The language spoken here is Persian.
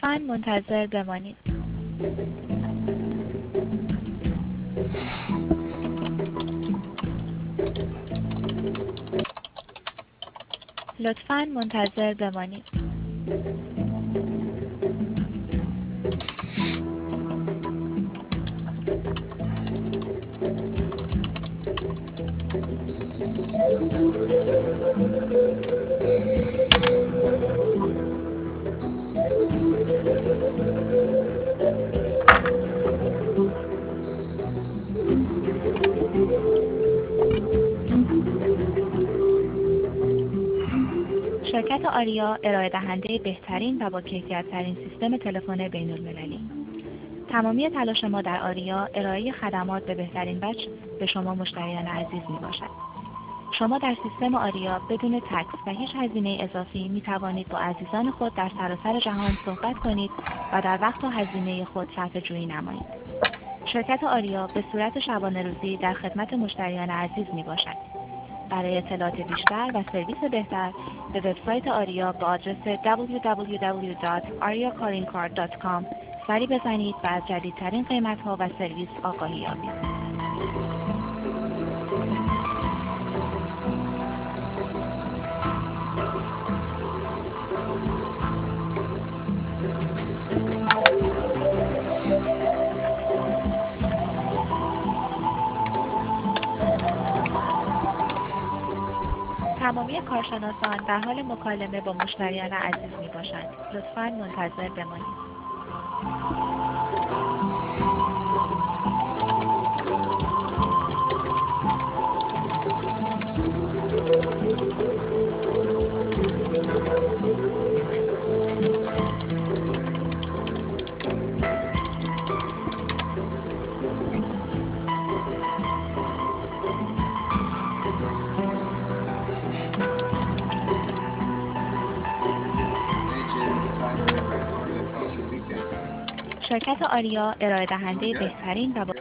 لطفاً منتظر بمانید. لطفاً منتظر بمانید. شرکت آریا ارائه دهنده بهترین و با کیفیت‌ترین سیستم تلفن بین‌المللی. تمامی تلاش ما در آریا ارائه خدمات به بهترین وجه به شما مشتریان عزیز میباشد. شما در سیستم آریا بدون تکس و هیچ هزینه اضافی می توانید با عزیزان خود در سراسر جهان صحبت کنید و در وقت و هزینه خود صرفه جویی نمایید. شرکت آریا به صورت شبانه روزی در خدمت مشتریان عزیز می باشد. برای اطلاعات بیشتر و سرویس بهتر به وبسایت آریا با آدرس www.aryacaringcard.com سری بزنید و از جدیدترین قیمت‌ها و سرویس آگاهی یابید. تمامی کارشناسان در حال مکالمه با مشتریان عزیز می باشند. لطفاً منتظر بمانید. شرکت آریا ارائه دهنده بهترین و